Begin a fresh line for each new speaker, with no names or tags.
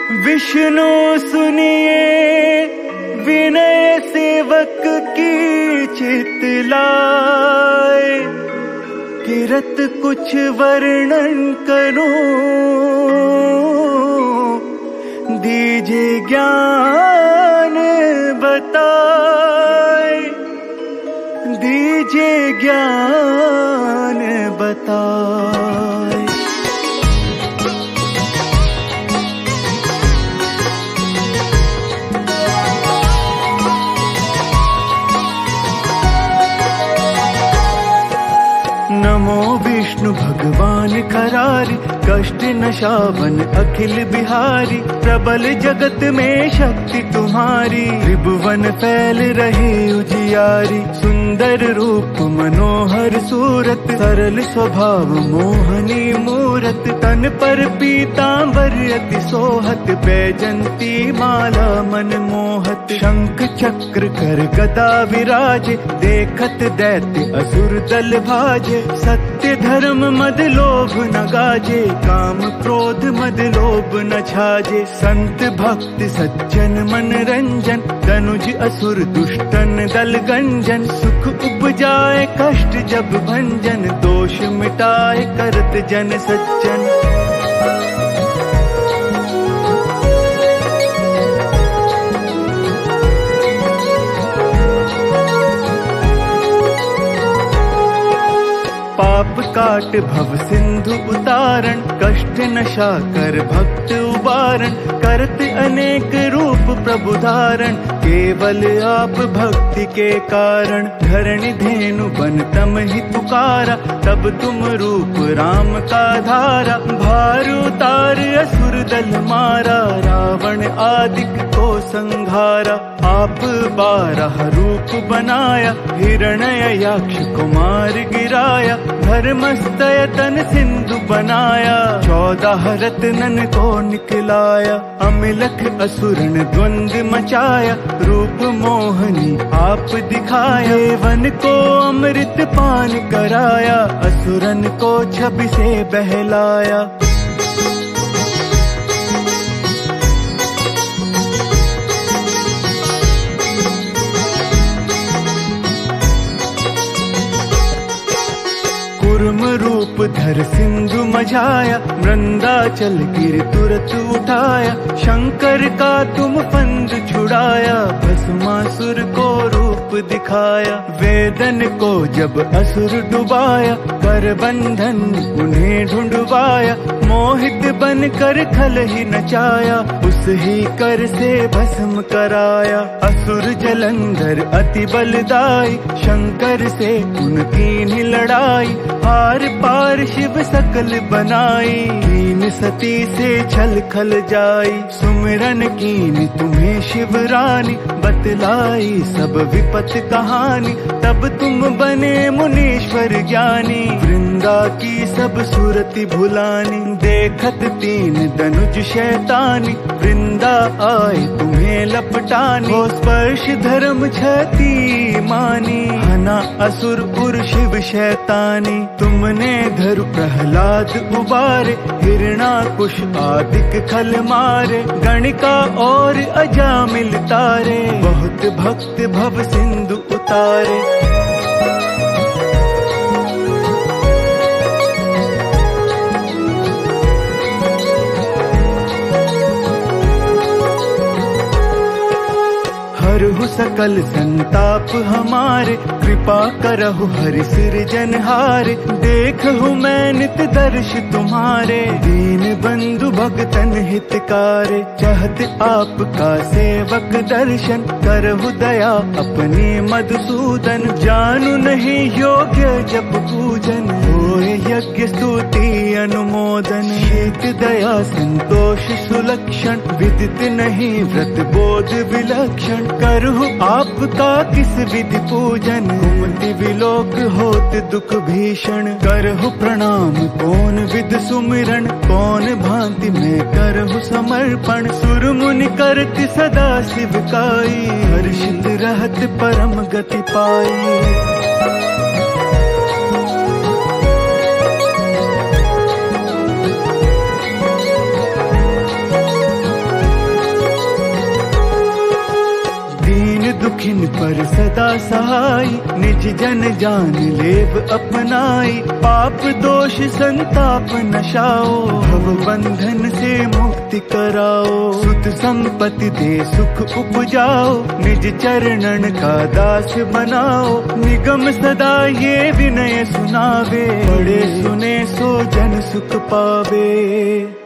विष्णु सुनिए विनय सेवक की चितलाए, किरत कुछ वर्णन करूं दीजिए ज्ञान बताए, दीजिए ज्ञान बताए। नमो विष्णु भगवान करारी, कष्ट नशावन अखिल बिहारी, प्रबल जगत में शक्ति तुम्हारी, त्रिभुवन फैल रहे उजियारी। सुंदर रूप मनोहर सूरत, सरल स्वभाव मोहनी मूरत, तन पर पीतांबर अति सोहत, बैजंती माला मन मोहत। शंख चक्र कर गदा विराजे, देखत दैत्य असुर दल भाजे, सत्य धर्म मद लोभ न गाजे, काम क्रोध मद लोभ न छाजे। संत भक्त सज्जन मन रंजन, तनुज असुर दुष्टन दल गंजन। सुख उपजाए कष्ट जब भंजन, दोष मिटाए करत जन सज्जन। पाप काट भव सिंधु उतारण, कष्ट नशा कर भक्त उबारण। करत अनेक रूप प्रभु धारण, केवल आप भक्ति के कारण। धरणि धेनु बन तम ही पुकारा, तब तुम रूप राम का धारा। भार उतार असुर दल मारा, रावण आदिक को संघारा। आप 12 रूप बनाया, हिरण्य याक्ष कुमार गिराया। धर्मस्तय तन सिंधु बनाया, 14 रत्नन को निकलाया। अमिलख असुरन द्वंद मचाया, रूप मोहनी आप दिखाया। वन को अमृत पान कराया, असुरन को छवि से बहलाया। कूर्म रूप धर सिंधु मझाया, वृंदाचल गिर तुरत उठाया। शंकर का तुम फंद छुड़ाया, भस्मासुर को रूप दिखाया। वेदन को जब असुर डुबाया, कर बंधन उन्हें ढूंढवाया। मोहित बन कर खल ही नचाया, उस ही कर से भस्म कराया। असुर जलंधर अति बलदाई, शंकर से उनकी ही लड़ाई। हार पार शिव सकल बनाई, कीन सती से छल खल जाई। सुमिरन कीन तुम्हें शिव रानी, बतलाई सब विपत कहानी। तब तुम बने मुनीश्वर ज्ञानी, वृंदा की सब सुरति भुलानी। देखत 3 धनुज शैतानी, वृंदा आए तुम्हें लपटानी। हो स्पर्श धर्म क्षति मानी, हना असुर उर शिव शैतानी। तुमने धर प्रहलाद उबारे, हिरणाकुश आदिक खल मारे। गणिका और अजामिल तारे, बहुत भक्त भव सिंधु उतारे। हरहु सकल संताप हमारे, कृपा करहु हरि सिरजनहारे। देखहु मैं नित दर्श तुम्हारे, दीन बंधु भगतन हितकारे। चाहत आपका सेवक दर्शन, करहु दया अपने मधुसूदन। जानू नहीं योग्य जप पूजन, होए यज्ञ स्तुति अनुमोदन। शीत दया संतोष सुलक्षण, विदित नहीं व्रत बोध विलक्षण। करहु आपका किस विधि पूजन, कुमति विलोक होत दुख भीषण। करहु प्रणाम कौन विध सुमिरन, कौन भांति में करहु समर्पण। सुर मुनि करति सदा शिवकाई, हर्षित रहत परम गति पाई। सहाय, निज जन जान लेव अपनाई। पाप दोष संताप नशाओ, भव बंधन से मुक्ति कराओ। सुत संपत्ति दे सुख उपजाओ, निज चरणन का दास बनाओ। निगम सदा ये विनय सुनावे, बड़े सुने सो जन सुख पावे।